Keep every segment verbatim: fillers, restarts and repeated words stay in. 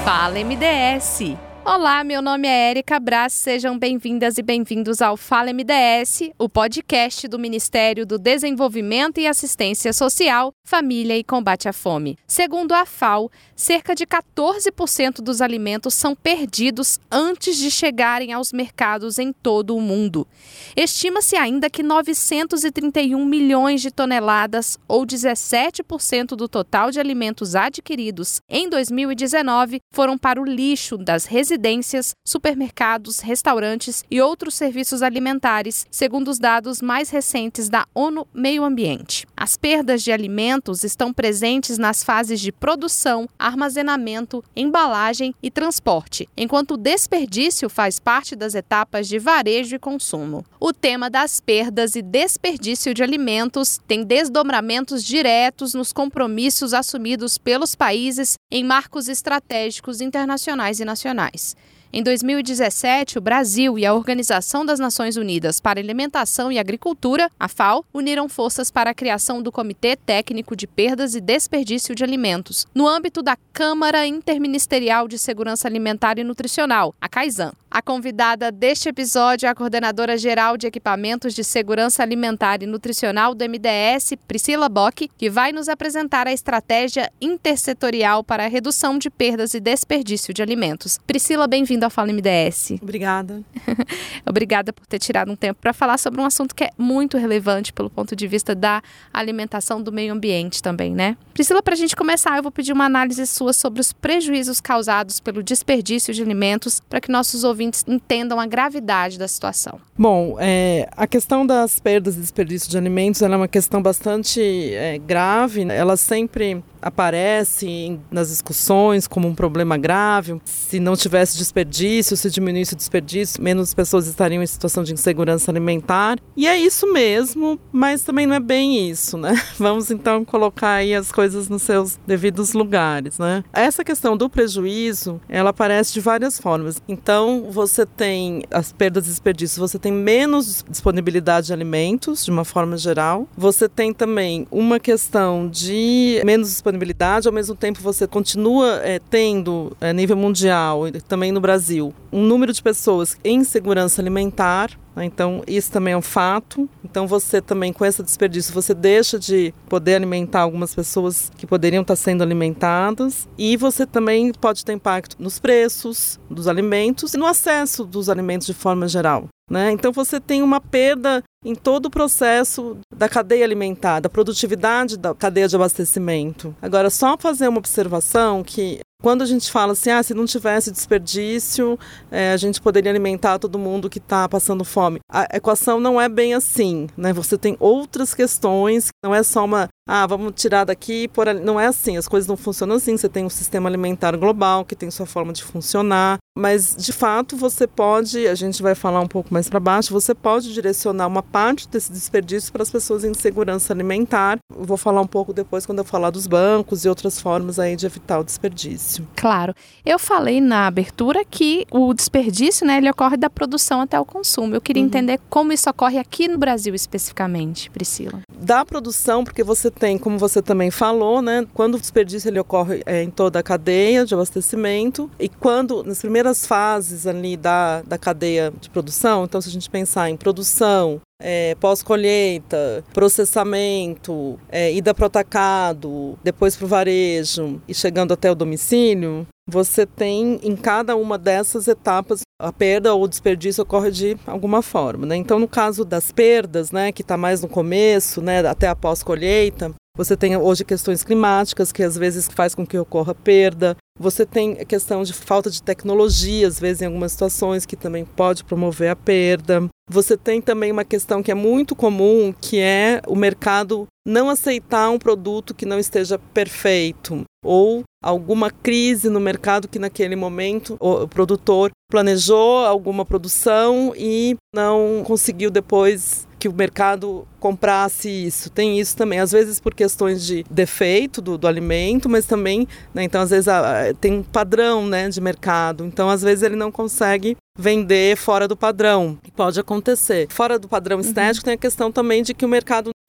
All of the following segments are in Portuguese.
Fala M D S! Olá, meu nome é Érica Braz, sejam bem-vindas e bem-vindos ao Fala M D S, o podcast do Ministério do Desenvolvimento e Assistência Social, Família e Combate à Fome. Segundo a F A O, cerca de quatorze por cento dos alimentos são perdidos antes de chegarem aos mercados em todo o mundo. Estima-se ainda que novecentos e trinta e um milhões de toneladas, ou dezessete por cento do total de alimentos adquiridos em dois mil e dezenove, foram para o lixo das residências residências, supermercados, restaurantes e outros serviços alimentares, segundo os dados mais recentes da ONU Meio Ambiente. As perdas de alimentos estão presentes nas fases de produção, armazenamento, embalagem e transporte, enquanto o desperdício faz parte das etapas de varejo e consumo. O tema das perdas e desperdício de alimentos tem desdobramentos diretos nos compromissos assumidos pelos países em marcos estratégicos internacionais e nacionais. Em dois mil e dezessete, o Brasil e a Organização das Nações Unidas para Alimentação e Agricultura, a F A O, uniram forças para a criação do Comitê Técnico de Perdas e Desperdício de Alimentos, no âmbito da Câmara Interministerial de Segurança Alimentar e Nutricional, a CAISAN. A convidada deste episódio é a Coordenadora-Geral de Equipamentos de Segurança Alimentar e Nutricional do M D S, Priscila Bock, que vai nos apresentar a estratégia intersetorial para a redução de perdas e desperdício de alimentos. Priscila, bem-vinda ao Fala M D S. Obrigada. Obrigada por ter tirado um tempo para falar sobre um assunto que é muito relevante pelo ponto de vista da alimentação, do meio ambiente também, né? Priscila, para a gente começar, eu vou pedir uma análise sua sobre os prejuízos causados pelo desperdício de alimentos para que nossos ouvintes entendam a gravidade da situação. Bom, é, a questão das perdas e desperdício de alimentos ela é uma questão bastante é, grave. Ela sempre aparece nas discussões como um problema grave. Se não tivesse desperdício, se diminuísse o desperdício, menos pessoas estariam em situação de insegurança alimentar. E é isso mesmo, mas também não é bem isso, né? Vamos então colocar aí as coisas nos seus devidos lugares, né? Essa questão do prejuízo, ela aparece de várias formas. Então, você tem as perdas e desperdícios, você tem menos disponibilidade de alimentos, de uma forma geral. Você tem também uma questão de menos disponibilidade, ao mesmo tempo você continua é, tendo, a nível mundial e também no Brasil, um número de pessoas em segurança alimentar. Então, isso também é um fato. Então, você também, com esse desperdício, você deixa de poder alimentar algumas pessoas que poderiam estar sendo alimentadas. E você também pode ter impacto nos preços dos alimentos e no acesso dos alimentos de forma geral, né? Então, você tem uma perda em todo o processo da cadeia alimentar, da produtividade da cadeia de abastecimento. Agora, só fazer uma observação que quando a gente fala assim, ah, se não tivesse desperdício, é, a gente poderia alimentar todo mundo que está passando fome. A equação não é bem assim, né? Você tem outras questões, não é só uma, ah, vamos tirar daqui, por ali. Não é assim, as coisas não funcionam assim. Você tem um sistema alimentar global que tem sua forma de funcionar, mas de fato você pode, a gente vai falar um pouco mais para baixo, você pode direcionar uma parte desse desperdício para as pessoas em segurança alimentar. Eu vou falar um pouco depois quando eu falar dos bancos e outras formas aí de evitar o desperdício. Claro. Eu falei na abertura que o desperdício, né, ele ocorre da produção até o consumo. Eu queria uhum. entender como isso ocorre aqui no Brasil especificamente, Priscila. Da produção, porque você tem, como você também falou, né, quando o desperdício ele ocorre é, em toda a cadeia de abastecimento e quando, nas primeiras fases ali da, da cadeia de produção, então se a gente pensar em produção, É, pós-colheita, processamento, é, ida para o atacado, depois para o varejo e chegando até o domicílio, você tem em cada uma dessas etapas a perda ou o desperdício ocorre de alguma forma, né? Então, no caso das perdas, né, que está mais no começo, né, até a pós-colheita, você tem hoje questões climáticas que às vezes faz com que ocorra perda. Você tem a questão de falta de tecnologia, às vezes em algumas situações, que também pode promover a perda. Você tem também uma questão que é muito comum, que é o mercado não aceitar um produto que não esteja perfeito, ou alguma crise no mercado que naquele momento o produtor planejou alguma produção e não conseguiu depois que o mercado comprasse isso. Tem isso também, às vezes por questões de defeito do, do alimento, mas também, né, então às vezes a, tem um padrão, né, de mercado, então às vezes ele não consegue vender fora do padrão, pode acontecer. Fora do padrão estético, uhum. tem a questão também de que o mercado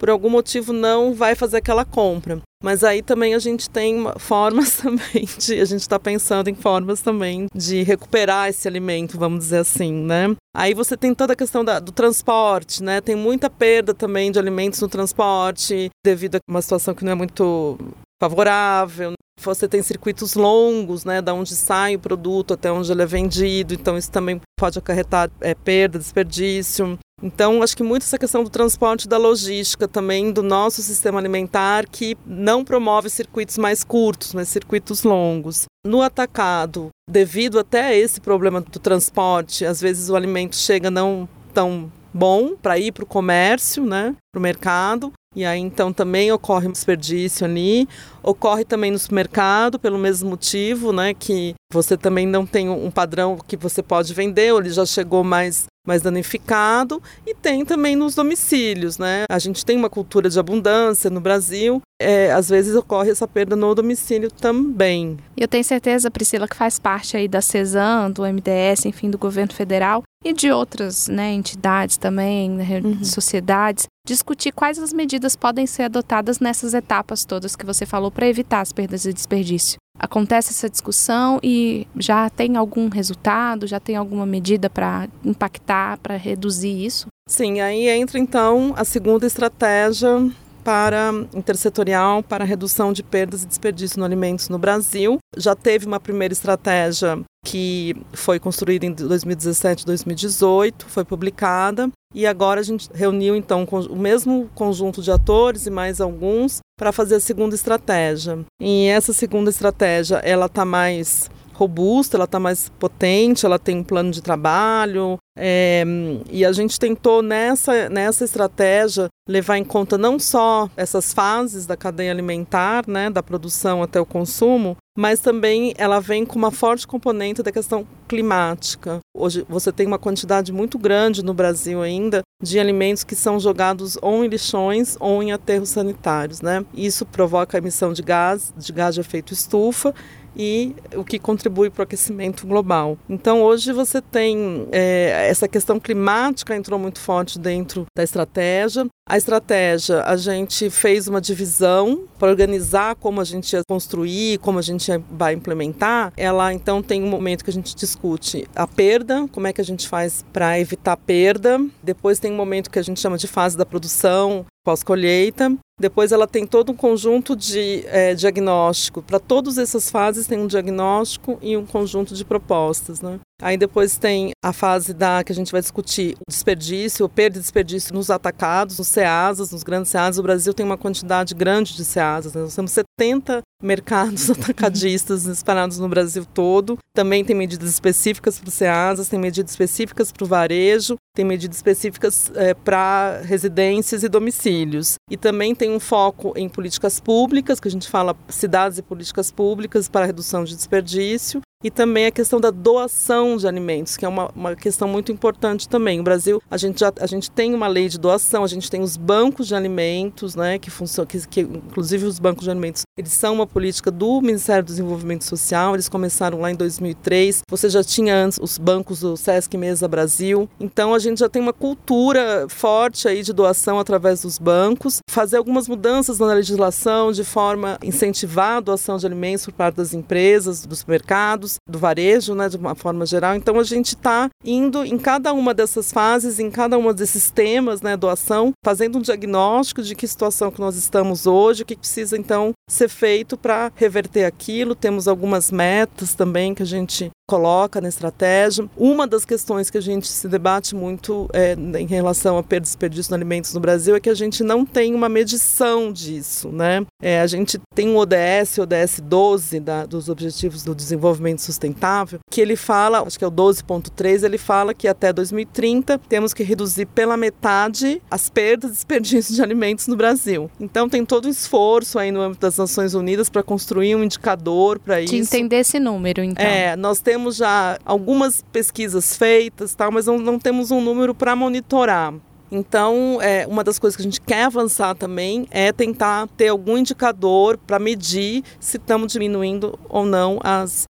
por algum motivo não vai fazer aquela compra. Mas aí também a gente tem formas também de, a gente está pensando em formas também de recuperar esse alimento, vamos dizer assim, né? Aí você tem toda a questão da, do transporte, né? Tem muita perda também de alimentos no transporte, devido a uma situação que não é muito favorável. Você tem circuitos longos, né, da onde sai o produto até onde ele é vendido, então isso também pode acarretar é, perda, desperdício. Então, acho que muito essa questão do transporte e da logística também do nosso sistema alimentar, que não promove circuitos mais curtos, mas circuitos longos. No atacado, devido até a esse problema do transporte, às vezes o alimento chega não tão bom para ir para o comércio, né, para o mercado. E aí, então, também ocorre um desperdício ali. Ocorre também no supermercado, pelo mesmo motivo, né? Que você também não tem um padrão que você pode vender, ou ele já chegou mais, mais danificado. E tem também nos domicílios, né? A gente tem uma cultura de abundância no Brasil. É, às vezes ocorre essa perda no domicílio também. E eu tenho certeza, Priscila, que faz parte aí da CESAM, do M D S, enfim, do governo federal e de outras, né, entidades também, uhum. sociedades, discutir quais as medidas podem ser adotadas nessas etapas todas que você falou para evitar as perdas e desperdício. Acontece essa discussão e já tem algum resultado, já tem alguma medida para impactar, para reduzir isso? Sim, aí entra então a segunda estratégia para intersetorial para a redução de perdas e desperdício no alimentos no Brasil. Já teve uma primeira estratégia que foi construída em dois mil e dezessete, dois mil e dezoito, foi publicada, e agora a gente reuniu então o mesmo conjunto de atores e mais alguns para fazer a segunda estratégia. E essa segunda estratégia, ela está mais robusta, ela está mais potente, ela tem um plano de trabalho, é, e a gente tentou nessa, nessa estratégia levar em conta não só essas fases da cadeia alimentar, né, da produção até o consumo, mas também ela vem com uma forte componente da questão climática. Hoje você tem uma quantidade muito grande no Brasil ainda de alimentos que são jogados ou em lixões ou em aterros sanitários, né? Isso provoca a emissão de gás, de gás de efeito estufa, e o que contribui para o aquecimento global. Então, hoje você tem é, essa questão climática entrou muito forte dentro da estratégia. A estratégia, a gente fez uma divisão para organizar como a gente ia construir, como a gente vai implementar. Ela, então, tem um momento que a gente discute a perda, como é que a gente faz para evitar perda. Depois tem um momento que a gente chama de fase da produção, pós-colheita. Depois ela tem todo um conjunto de é, diagnóstico. Para todas essas fases tem um diagnóstico e um conjunto de propostas, né? Aí depois tem a fase da que a gente vai discutir o desperdício, o perda e desperdício nos atacados, nos CEASAs, nos grandes CEASAs. O Brasil tem uma quantidade grande de CEASAs, né? Nós temos setenta mercados atacadistas espalhados no Brasil todo. Também tem medidas específicas para os CEASAs, tem medidas específicas para o varejo, tem medidas específicas é, para residências e domicílios. E também tem um foco em políticas públicas, que a gente fala cidades e políticas públicas para a redução de desperdício. E também a questão da doação de alimentos, que é uma, uma questão muito importante também. No Brasil, a gente, já, a gente tem uma lei de doação, a gente tem os bancos de alimentos, né, que funcionam, que, que, inclusive os bancos de alimentos, eles são uma política do Ministério do Desenvolvimento Social, eles começaram lá em dois mil e três, você já tinha antes os bancos do Sesc Mesa Brasil, então a gente já tem uma cultura forte aí de doação através dos bancos, fazer algumas mudanças na legislação de forma a incentivar a doação de alimentos por parte das empresas, dos mercados, do varejo, né, de uma forma geral. Então a gente está indo em cada uma dessas fases, em cada um desses temas, né, doação, fazendo um diagnóstico de que situação que nós estamos hoje, o que precisa então ser feito para reverter aquilo. Temos algumas metas também que a gente coloca na estratégia. Uma das questões que a gente se debate muito é, em relação a perda e desperdício de alimentos no Brasil é que a gente não tem uma medição disso, né? É, a gente tem um O D S, O D S doze, da, dos Objetivos do Desenvolvimento Sustentável, que ele fala, acho que é o doze ponto três, ele fala que até dois mil e trinta temos que reduzir pela metade as perdas e desperdício de alimentos no Brasil. Então tem todo um esforço aí no âmbito das Nações Unidas para construir um indicador para isso. De entender esse número, então. É, nós temos já algumas pesquisas feitas, tal, mas não, não temos um número para monitorar. Então, é, uma das coisas que a gente quer avançar também é tentar ter algum indicador para medir se estamos diminuindo ou não as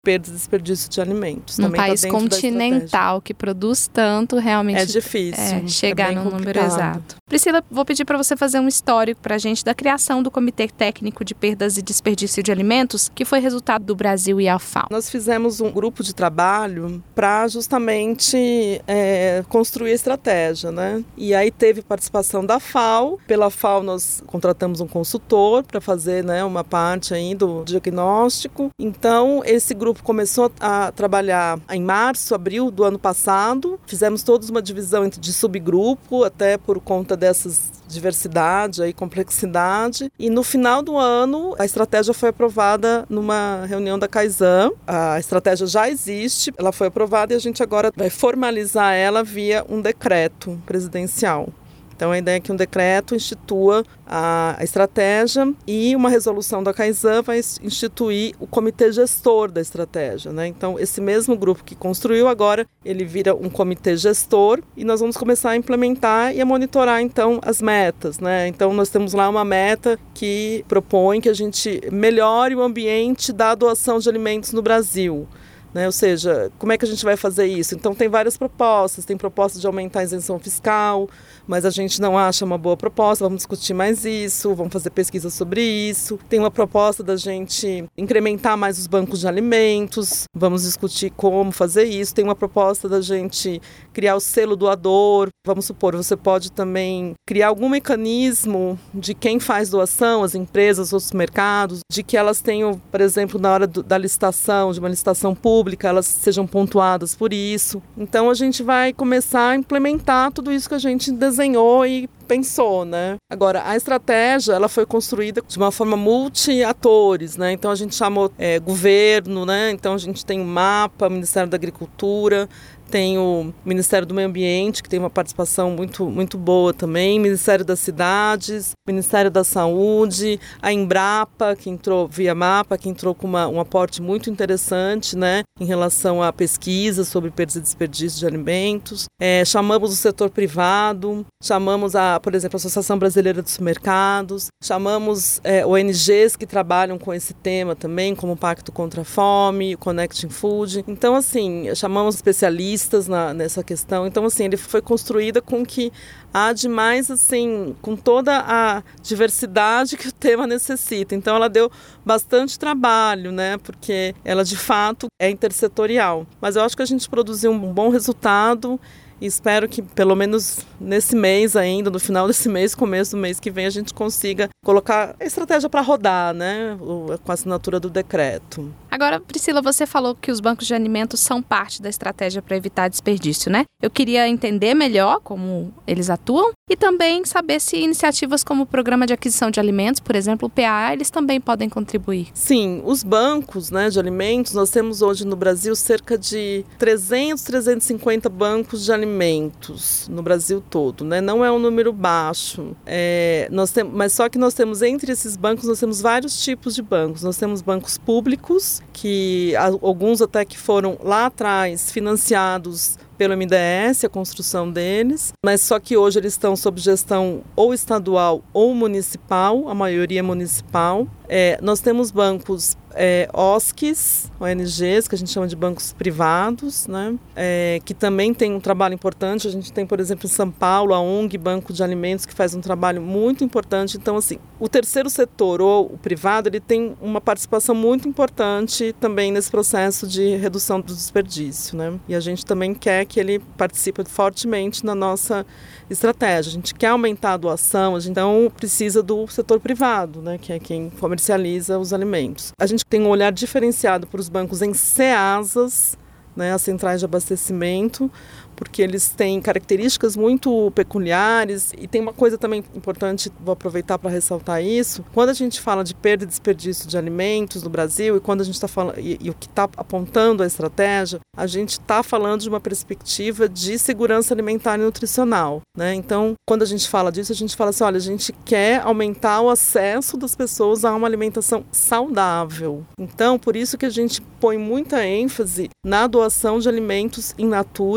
perda e desperdício de alimentos. Num Também país tá dentro continental que produz tanto, realmente é difícil é, chegar é no complicado. número exato. Priscila, vou pedir para você fazer um histórico para a gente da criação do Comitê Técnico de Perdas e Desperdício de Alimentos, que foi resultado do Brasil e a FAO. Nós fizemos um grupo de trabalho para justamente é, construir a estratégia, né? E aí teve participação da FAO. Pela FAO nós contratamos um consultor para fazer, né, uma parte aí do diagnóstico. Então esse grupo começou a trabalhar em março, abril do ano passado. Fizemos todos uma divisão de subgrupo, até por conta dessas diversidade e complexidade. E no final do ano, a estratégia foi aprovada numa reunião da Kaizen. A estratégia já existe, ela foi aprovada e a gente agora vai formalizar ela via um decreto presidencial. Então, a ideia é que um decreto institua a estratégia e uma resolução da Kaizen vai instituir o comitê gestor da estratégia, né? Então, esse mesmo grupo que construiu agora, ele vira um comitê gestor e nós vamos começar a implementar e a monitorar, então, as metas, né? Então, nós temos lá uma meta que propõe que a gente melhore o ambiente da doação de alimentos no Brasil. Né? Ou seja, como é que a gente vai fazer isso? Então tem várias propostas, tem proposta de aumentar a isenção fiscal, mas a gente não acha uma boa proposta, vamos discutir mais isso, vamos fazer pesquisa sobre isso. Tem uma proposta da gente incrementar mais os bancos de alimentos, vamos discutir como fazer isso. Tem uma proposta da gente criar o selo doador, vamos supor, você pode também criar algum mecanismo de quem faz doação, as empresas, os mercados, de que elas tenham, por exemplo, na hora do, da licitação, de uma licitação pública, elas sejam pontuadas por isso. Então a gente vai começar a implementar tudo isso que a gente desenhou e pensou, né? Agora, a estratégia, ela foi construída de uma forma multi-atores, né? Então a gente chamou é, governo, né? Então a gente tem o MAPA, Ministério da Agricultura, tem o Ministério do Meio Ambiente, que tem uma participação muito, muito boa também, Ministério das Cidades, Ministério da Saúde, a Embrapa, que entrou via MAPA, que entrou com uma, um aporte muito interessante, né, em relação à pesquisa sobre perda e desperdício de alimentos. É, chamamos o setor privado, chamamos, a, por exemplo, a Associação Brasileira dos Mercados, chamamos é, O N Gs que trabalham com esse tema também, como o Pacto contra a Fome, o Connecting Food. Então, assim, chamamos especialistas Na, nessa questão. Então, assim, ele foi construída com que há demais, assim, com toda a diversidade que o tema necessita. Então, ela deu bastante trabalho, né? Porque ela, de fato, é intersetorial. Mas eu acho que a gente produziu um bom resultado e espero que, pelo menos nesse mês ainda, no final desse mês, começo do mês que vem, a gente consiga colocar a estratégia para rodar, né? Com a assinatura do decreto. Agora, Priscila, você falou que os bancos de alimentos são parte da estratégia para evitar desperdício, né? Eu queria entender melhor como eles atuam e também saber se iniciativas como o Programa de Aquisição de Alimentos, por exemplo, o P A A, eles também podem contribuir. Sim, os bancos, né, de alimentos, nós temos hoje no Brasil cerca de trezentos, trezentos e cinquenta bancos de alimentos no Brasil todo, né? Não é um número baixo, é, nós tem, mas só que nós temos entre esses bancos, nós temos vários tipos de bancos. Nós temos bancos públicos, que alguns até que foram lá atrás financiados pelo M D S, a construção deles, mas só que hoje eles estão sob gestão ou estadual ou municipal, a maioria municipal. É, nós temos bancos é, O S Cs, O N Gs, que a gente chama de bancos privados, né? É, que também tem um trabalho importante. A gente tem, por exemplo, em São Paulo, a O N G Banco de Alimentos, que faz um trabalho muito importante. Então, assim, o terceiro setor, ou o privado, ele tem uma participação muito importante também nesse processo de redução do desperdício, né? E a gente também quer que ele participe fortemente na nossa estratégia. A gente quer aumentar a doação, a gente então precisa do setor privado, né, que é quem comercializa os alimentos. A gente tem um olhar diferenciado para os bancos em CEASAs, né, as centrais de abastecimento, porque eles têm características muito peculiares. E tem uma coisa também importante, vou aproveitar para ressaltar isso. Quando a gente fala de perda e desperdício de alimentos no Brasil, e quando a gente está falando, e, e o que está apontando a estratégia, a gente está falando de uma perspectiva de segurança alimentar e nutricional, né? Então, quando a gente fala disso, a gente fala assim, olha, a gente quer aumentar o acesso das pessoas a uma alimentação saudável. Então, por isso que a gente põe muita ênfase na doação de alimentos in natura ou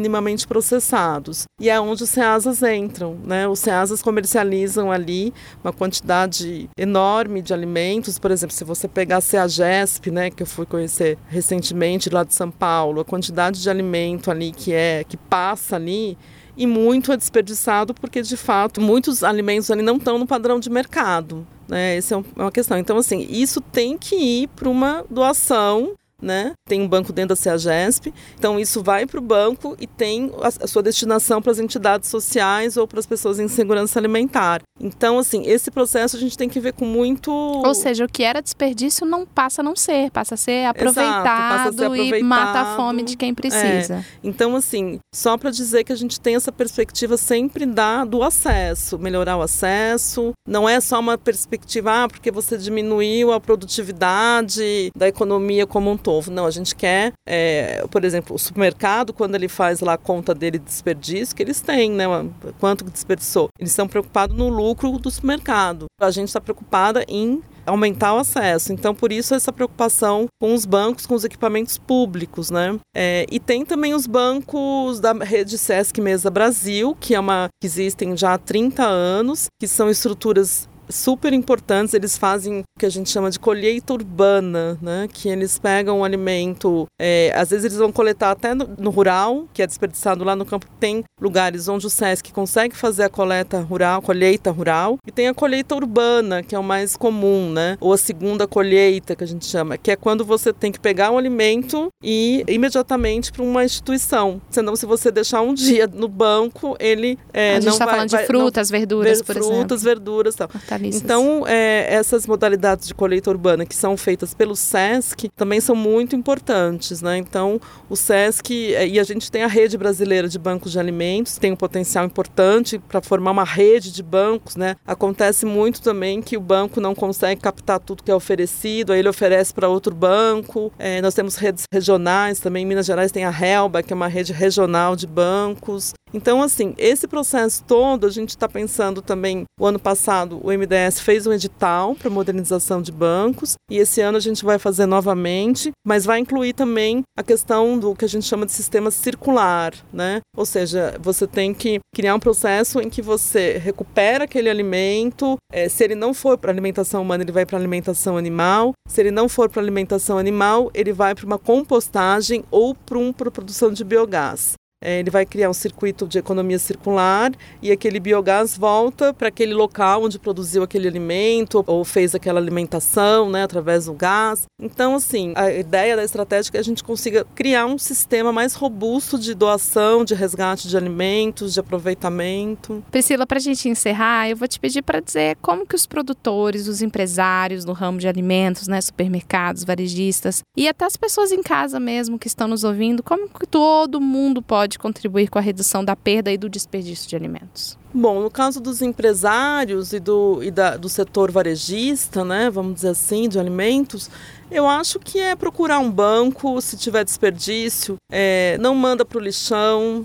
minimamente processados. E é onde os SEASAs entram, né? Os SEASAs comercializam ali uma quantidade enorme de alimentos. Por exemplo, se você pegar a CEAGESP, né, que eu fui conhecer recentemente lá de São Paulo, a quantidade de alimento ali que é que passa ali, e muito é desperdiçado porque, de fato, muitos alimentos ali não estão no padrão de mercado, né? Essa é uma questão. Então, assim, isso tem que ir para uma doação, né? Tem um banco dentro da CEAGESP, então isso vai para o banco e tem a, a sua destinação para as entidades sociais ou para as pessoas em segurança alimentar. Então, assim, esse processo a gente tem que ver com muito... Ou seja, o que era desperdício não passa a não ser, passa a ser aproveitado, Exato, passa a ser aproveitado e mata a fome de quem precisa. É. Então, assim, só para dizer que a gente tem essa perspectiva sempre da, do acesso, melhorar o acesso, não é só uma perspectiva, ah, porque você diminuiu a produtividade da economia como um todo. Não, a gente quer, é, por exemplo, o supermercado, quando ele faz lá a conta dele de desperdício, que eles têm, né, quanto que desperdiçou. Eles estão preocupados no lucro do supermercado. A gente está preocupada em aumentar o acesso. Então, por isso, essa preocupação com os bancos, com os equipamentos públicos, né? É, e tem também os bancos da rede Sesc Mesa Brasil, que é uma que existem já há trinta anos, que são estruturas super importantes. Eles fazem o que a gente chama de colheita urbana, né? Que eles pegam o alimento, é, às vezes eles vão coletar até no, no rural, que é desperdiçado lá no campo. Tem lugares onde o Sesc consegue fazer a coleta rural, colheita rural, e tem a colheita urbana, que é o mais comum, né? Ou a segunda colheita, que a gente chama, que é quando você tem que pegar o alimento e ir imediatamente para uma instituição. Senão, se você deixar um dia no banco, ele é, a gente não está vai... falando de vai, frutas, não, verduras, ver, por frutas, exemplo. Frutas, verduras e tal. Então, é, essas modalidades de colheita urbana que são feitas pelo Sesc também são muito importantes, né? Então, o Sesc, e a gente tem a rede brasileira de bancos de alimentos, tem um potencial importante para formar uma rede de bancos, né? Acontece muito também que o banco não consegue captar tudo que é oferecido, aí ele oferece para outro banco. É, nós temos redes regionais também, em Minas Gerais tem a Helba, que é uma rede regional de bancos. Então, assim, esse processo todo, a gente está pensando também, o ano passado o M D S fez um edital para modernização de bancos e esse ano a gente vai fazer novamente, mas vai incluir também a questão do que a gente chama de sistema circular, né? Ou seja, você tem que criar um processo em que você recupera aquele alimento, é, se ele não for para alimentação humana, ele vai para alimentação animal, se ele não for para alimentação animal, ele vai para uma compostagem ou para um, para produção de biogás. Ele vai criar um circuito de economia circular e aquele biogás volta para aquele local onde produziu aquele alimento ou fez aquela alimentação, né, através do gás. Então, assim, a ideia da estratégia é que a gente consiga criar um sistema mais robusto de doação, de resgate de alimentos, de aproveitamento. Priscila, para a gente encerrar, eu vou te pedir para dizer como que os produtores, os empresários no ramo de alimentos, né, supermercados, varejistas e até as pessoas em casa mesmo que estão nos ouvindo, como que todo mundo pode contribuir com a redução da perda e do desperdício de alimentos? Bom, no caso dos empresários e do, e da, do setor varejista, né, vamos dizer assim, de alimentos, eu acho que é procurar um banco, se tiver desperdício, é, não manda para o lixão,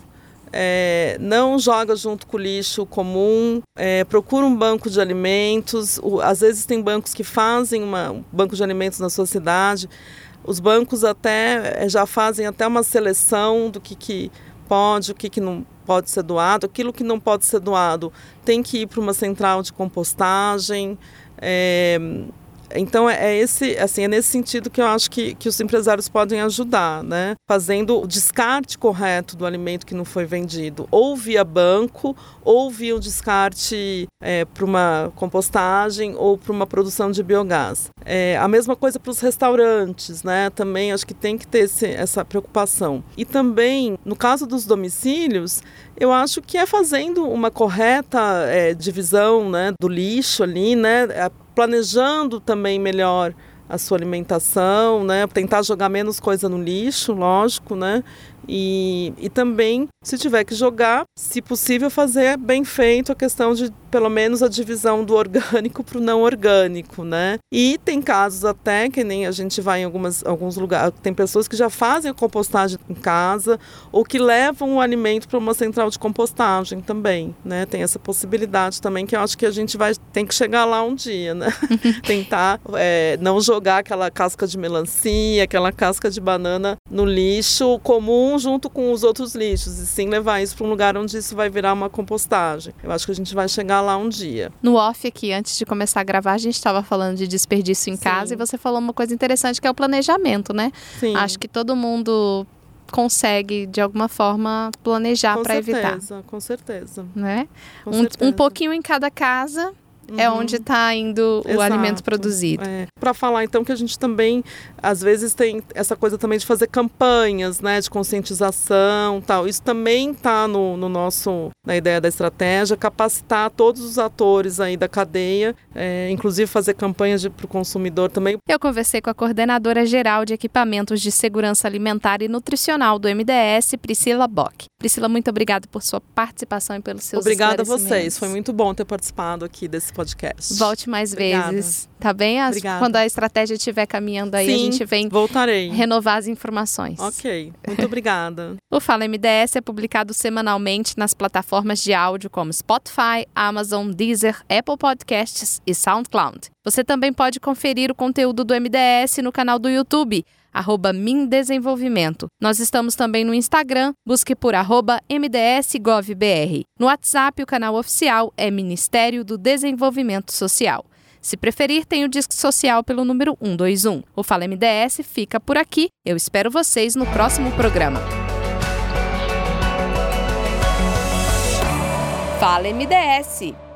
é, não joga junto com o lixo comum, é, procura um banco de alimentos. O, às vezes tem bancos que fazem uma, um banco de alimentos na sua cidade. Os bancos até já fazem até uma seleção do que, que pode, o que, que não pode ser doado. Aquilo que não pode ser doado tem que ir para uma central de compostagem. É, então é, esse, assim, é nesse sentido que eu acho que, que os empresários podem ajudar, né? Fazendo o descarte correto do alimento que não foi vendido, ou via banco, ou via o descarte é, para uma compostagem ou para uma produção de biogás. É, a mesma coisa para os restaurantes, né? Também acho que tem que ter esse, essa preocupação. E também, no caso dos domicílios, eu acho que é fazendo uma correta é, divisão, né, do lixo ali, né? Planejando também melhor a sua alimentação, né? Tentar jogar menos coisa no lixo, lógico, né? E, e também, se tiver que jogar, se possível, fazer bem feito a questão de, pelo menos, a divisão do orgânico para o não orgânico, né? E tem casos até, que nem a gente vai em algumas, alguns lugares, tem pessoas que já fazem a compostagem em casa ou que levam o alimento para uma central de compostagem também, né? Tem essa possibilidade também, que eu acho que a gente vai, tem que chegar lá um dia, né? Tentar é, não jogar aquela casca de melancia, aquela casca de banana no lixo comum, comum junto com os outros lixos, e sim levar isso para um lugar onde isso vai virar uma compostagem. Eu acho que a gente vai chegar lá um dia. No off aqui, antes de começar a gravar, a gente estava falando de desperdício em sim. casa, e você falou uma coisa interessante, que é o planejamento, né? Sim. Acho que todo mundo consegue, de alguma forma, planejar para evitar. Com certeza, com certeza. Né? Com um, certeza. um pouquinho em cada casa. Uhum. É onde está indo o Exato. alimento produzido. É. Para falar, então, que a gente também, às vezes, tem essa coisa também de fazer campanhas, né, de conscientização, tal. Isso também está no, no nosso, na ideia da estratégia, capacitar todos os atores aí da cadeia, é, inclusive fazer campanhas para o consumidor também. Eu conversei com a coordenadora geral de equipamentos de segurança alimentar e nutricional do M D S, Priscila Bock. Priscila, muito obrigada por sua participação e pelos seus Obrigada a esclarecimentos. vocês, foi muito bom ter participado aqui desse podcast. Volte mais Obrigada. vezes, tá bem? As, Obrigada. Quando a estratégia estiver caminhando aí, Sim, a gente vem voltarei. renovar as informações. Ok, muito obrigada. O Fala M D S é publicado semanalmente nas plataformas de áudio como Spotify, Amazon, Deezer, Apple Podcasts e SoundCloud. Você também pode conferir o conteúdo do M D S no canal do YouTube, arroba Mindesenvolvimento. Nós estamos também no Instagram, busque por arroba M D S Gov B R. No WhatsApp, o canal oficial é Ministério do Desenvolvimento Social. Se preferir, tem o Disque Social pelo número um dois um. O Fala M D S fica por aqui. Eu espero vocês no próximo programa. Fala M D S!